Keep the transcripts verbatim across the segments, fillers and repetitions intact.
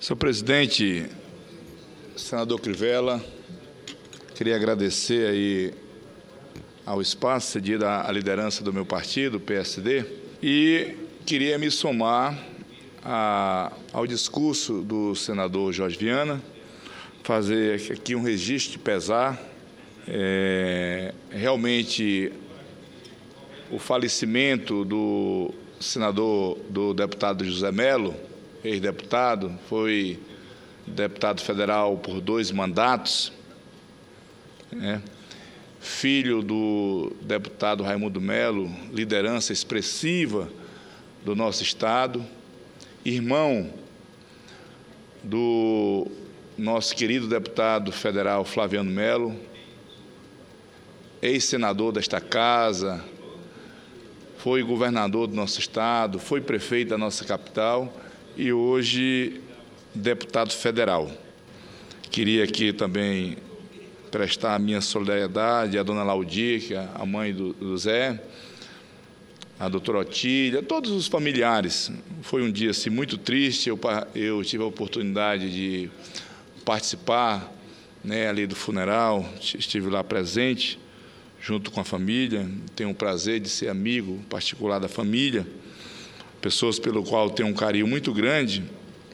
Senhor presidente, senador Crivella, queria agradecer aí ao espaço cedido à liderança do meu partido, o P S D, e queria me somar a, ao discurso do senador Jorge Viana, fazer aqui um registro de pesar. É, realmente, o falecimento do senador, do deputado José Melo, ex-deputado, foi deputado federal por dois mandatos, né? Filho do deputado Raimundo Melo, liderança expressiva do nosso Estado, irmão do nosso querido deputado federal Flaviano Melo, ex-senador desta casa, foi governador do nosso Estado, foi prefeito da nossa capital e hoje deputado federal. Queria aqui também prestar a minha solidariedade à dona Laudir, que é a mãe do, do Zé, a doutora Otília, todos os familiares. Foi um dia assim, muito triste, eu, eu tive a oportunidade de participar, né, ali do funeral, estive lá presente, junto com a família, tenho o prazer de ser amigo particular da família, pessoas pelo qual tenho um carinho muito grande,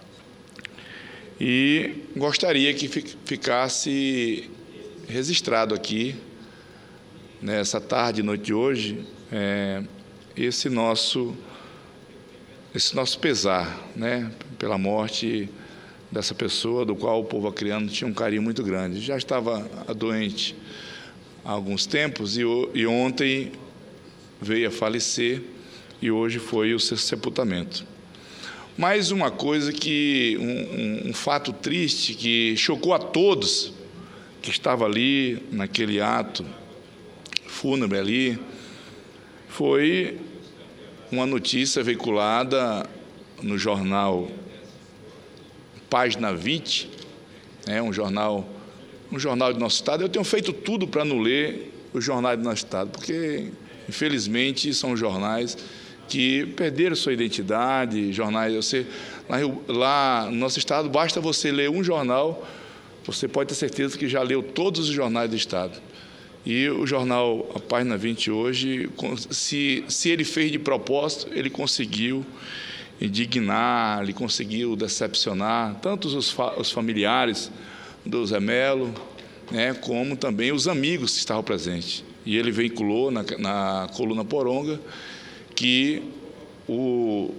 e gostaria que ficasse registrado aqui, nessa tarde e noite de hoje, é, esse nosso, esse nosso pesar, né, pela morte dessa pessoa, do qual o povo acreano tinha um carinho muito grande. Já estava doente há alguns tempos e, e ontem veio a falecer e hoje foi o seu sepultamento. Mais uma coisa que, um, um, um fato triste que chocou a todos que estavam ali naquele ato fúnebre ali, foi uma notícia veiculada no jornal Página vinte, né, um jornal, um jornal do nosso Estado. Eu tenho feito tudo para não ler os jornais do nosso Estado, porque, infelizmente, são jornais que perderam sua identidade, jornais, você, lá, lá no nosso Estado, basta você ler um jornal, você pode ter certeza que já leu todos os jornais do Estado. E o jornal, a Página vinte hoje, se, se ele fez de propósito, ele conseguiu indignar, ele conseguiu decepcionar tanto os, os familiares do Zé Melo, né, como também os amigos que estavam presentes. E ele veiculou na, na coluna Poronga que o,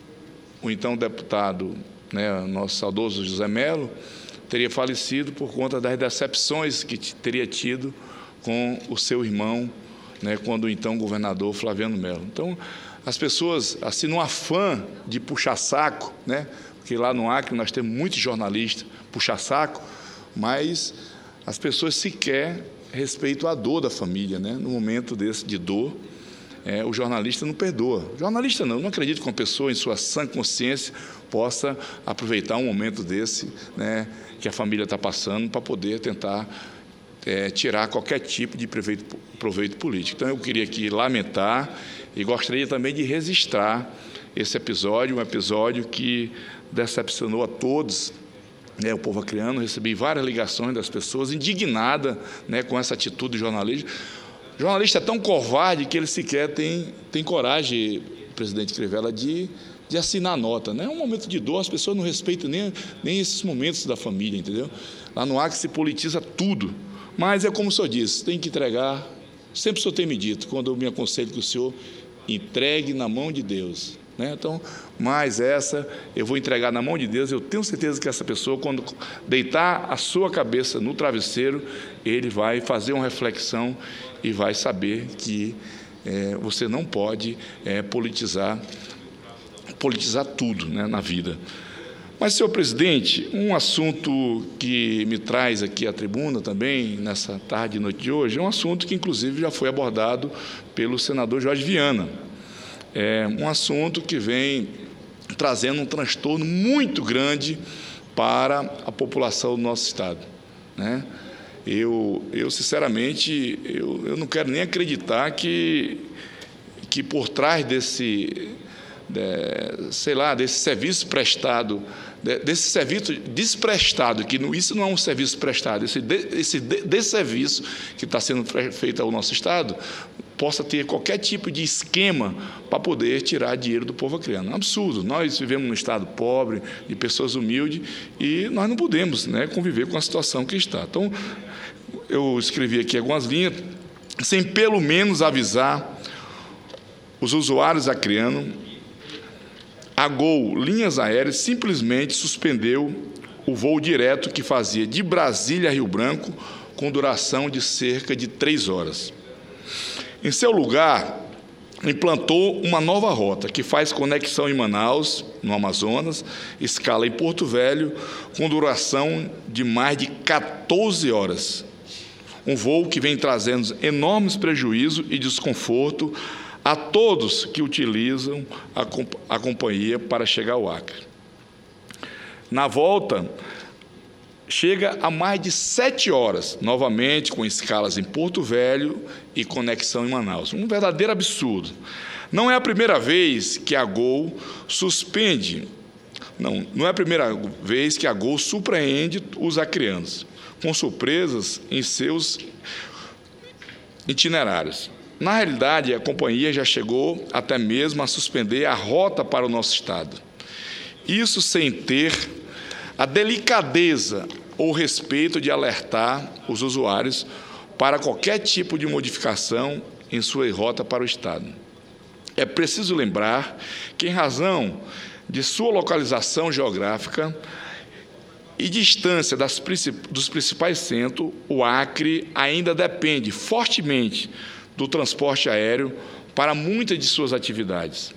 o então deputado, né, nosso saudoso José Melo, teria falecido por conta das decepções que teria tido com o seu irmão, né, quando o então governador Flaviano Melo. Então, as pessoas, assim, no afã de puxar saco, né, porque lá no Acre nós temos muitos jornalistas puxar saco, mas as pessoas sequer respeitam a dor da família, né, no momento desse de dor. É, o jornalista não perdoa. O jornalista não, eu não acredito que uma pessoa em sua sã consciência possa aproveitar um momento desse, né, que a família está passando para poder tentar é, tirar qualquer tipo de proveito, proveito político. Então, eu queria aqui lamentar e gostaria também de registrar esse episódio, um episódio que decepcionou a todos, né, o povo acreano. Recebi várias ligações das pessoas indignadas, né, com essa atitude do jornalista. O jornalista é tão covarde que ele sequer tem, tem coragem, presidente Crivella, de, de assinar a nota, né? É um momento de dor, as pessoas não respeitam nem, nem esses momentos da família, entendeu? Lá no Acre se politiza tudo, mas é como o senhor disse, tem que entregar, sempre o senhor tem me dito, quando eu me aconselho que o senhor entregue na mão de Deus, né? Então, mas essa eu vou entregar na mão de Deus. Eu tenho certeza que essa pessoa, quando deitar a sua cabeça no travesseiro, ele vai fazer uma reflexão e vai saber que é, você não pode é, politizar, politizar tudo, né, na vida. Mas, senhor presidente, um assunto que me traz aqui à tribuna também, nessa tarde e noite de hoje, é um assunto que, inclusive, já foi abordado pelo senador Jorge Viana. É um assunto que vem trazendo um transtorno muito grande para a população do nosso Estado, né? Eu, eu sinceramente, eu, eu não quero nem acreditar que, que por trás desse, de, sei lá, desse serviço prestado desse serviço desprestado, que não, isso não é um serviço prestado, esse, de, esse de, desserviço que está sendo feito ao nosso Estado, possa ter qualquer tipo de esquema para poder tirar dinheiro do povo acreano. É um absurdo. Nós vivemos num Estado pobre, de pessoas humildes, e nós não podemos, né, conviver com a situação que está. Então, eu escrevi aqui algumas linhas, sem pelo menos avisar os usuários acreanos. A Gol Linhas Aéreas simplesmente suspendeu o voo direto que fazia de Brasília a Rio Branco, com duração de cerca de três horas. Em seu lugar, implantou uma nova rota, que faz conexão em Manaus, no Amazonas, escala em Porto Velho, com duração de mais de quatorze horas. Um voo que vem trazendo enormes prejuízos e desconforto a todos que utilizam a, a companhia para chegar ao Acre. Na volta, chega a mais de sete horas, novamente com escalas em Porto Velho e conexão em Manaus. Um verdadeiro absurdo. Não é a primeira vez que a Gol suspende, não, não é a primeira vez que a Gol surpreende os acreanos, com surpresas em seus itinerários. Na realidade, a companhia já chegou até mesmo a suspender a rota para o nosso estado. Isso sem ter a delicadeza ou respeito de alertar os usuários para qualquer tipo de modificação em sua rota para o estado. É preciso lembrar que, em razão de sua localização geográfica e distância das, dos principais centros, o Acre ainda depende fortemente do transporte aéreo para muitas de suas atividades.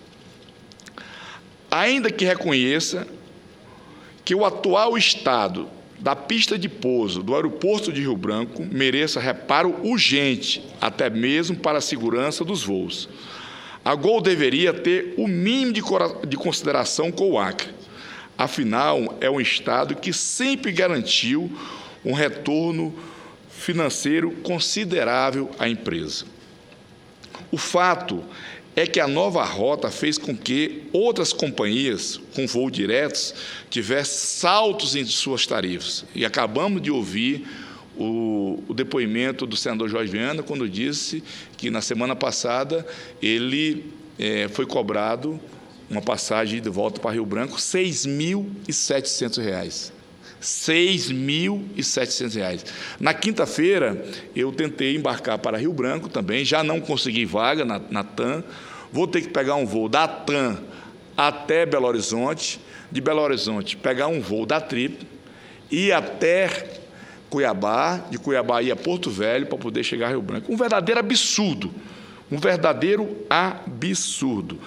Ainda que reconheça que o atual estado da pista de pouso do aeroporto de Rio Branco mereça reparo urgente, até mesmo para a segurança dos voos, a Gol deveria ter o mínimo de, de consideração com o Acre. Afinal, é um estado que sempre garantiu um retorno financeiro considerável à empresa. O fato é que a nova rota fez com que outras companhias com voo diretos tivessem saltos em suas tarifas. E acabamos de ouvir o, o depoimento do senador Jorge Viana, quando disse que, na semana passada, ele é, foi cobrado uma passagem de volta para Rio Branco, seis mil e setecentos reais. seis mil e setecentos reais. Na quinta-feira, eu tentei embarcar para Rio Branco também, já não consegui vaga na, na TAM, vou ter que pegar um voo da TAM até Belo Horizonte, de Belo Horizonte pegar um voo da Trip, ir até Cuiabá, de Cuiabá ir a Porto Velho para poder chegar a Rio Branco. Um verdadeiro absurdo, um verdadeiro absurdo.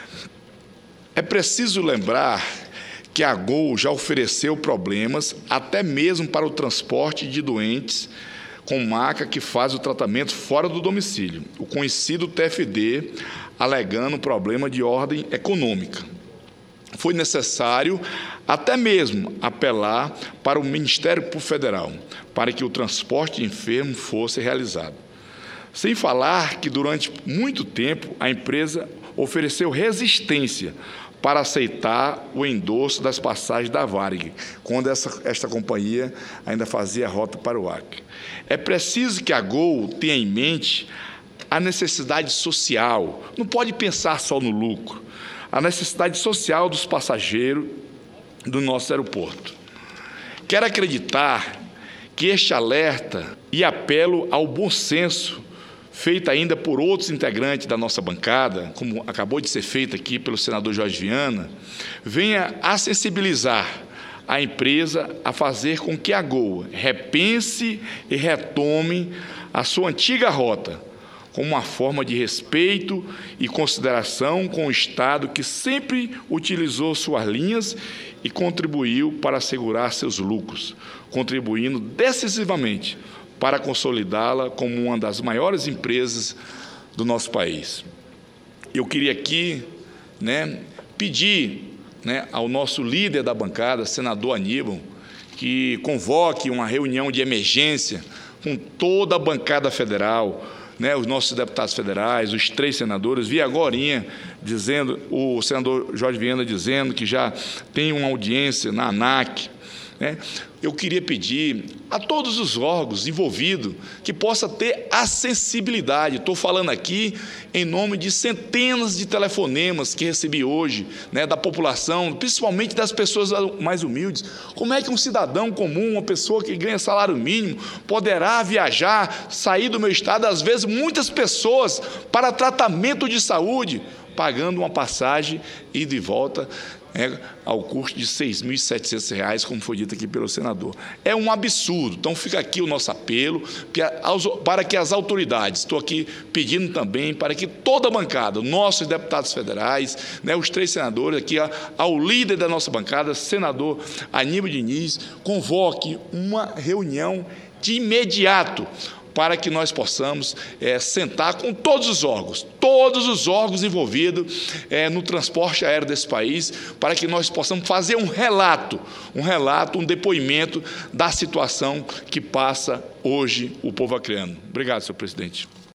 É preciso lembrar que a Gol já ofereceu problemas até mesmo para o transporte de doentes com maca que faz o tratamento fora do domicílio, o conhecido T F D, alegando problema de ordem econômica. Foi necessário até mesmo apelar para o Ministério Público Federal para que o transporte de enfermo fosse realizado. Sem falar que, durante muito tempo, a empresa ofereceu resistência para aceitar o endosso das passagens da Varig, quando essa, esta companhia ainda fazia a rota para o Acre. É preciso que a Gol tenha em mente a necessidade social, não pode pensar só no lucro, a necessidade social dos passageiros do nosso aeroporto. Quero acreditar que este alerta e apelo ao bom senso, feita ainda por outros integrantes da nossa bancada, como acabou de ser feita aqui pelo senador Jorge Viana, venha a sensibilizar a empresa a fazer com que a Gol repense e retome a sua antiga rota, como uma forma de respeito e consideração com o Estado que sempre utilizou suas linhas e contribuiu para assegurar seus lucros, contribuindo decisivamente para consolidá-la como uma das maiores empresas do nosso país. Eu queria aqui, né, pedir, né, ao nosso líder da bancada, senador Aníbal, que convoque uma reunião de emergência com toda a bancada federal, né, os nossos deputados federais, os três senadores, vi agorinha dizendo, o senador Jorge Viana dizendo que já tem uma audiência na ANAC, né? Eu queria pedir a todos os órgãos envolvidos que possa ter a sensibilidade. Estou falando aqui em nome de centenas de telefonemas que recebi hoje, né, da população, principalmente das pessoas mais humildes. Como é que um cidadão comum, uma pessoa que ganha salário mínimo, poderá viajar, sair do meu estado, às vezes muitas pessoas, para tratamento de saúde, pagando uma passagem ida e volta, É, ao custo de seis mil e setecentos reais, como foi dito aqui pelo senador. É um absurdo. Então, fica aqui o nosso apelo para que as autoridades, estou aqui pedindo também para que toda a bancada, nossos deputados federais, né, os três senadores, aqui ao líder da nossa bancada, senador Aníbal Diniz, convoque uma reunião de imediato, para que nós possamos é, sentar com todos os órgãos, todos os órgãos envolvidos é, no transporte aéreo desse país, para que nós possamos fazer um relato, um relato, um depoimento da situação que passa hoje o povo acreano. Obrigado, senhor presidente.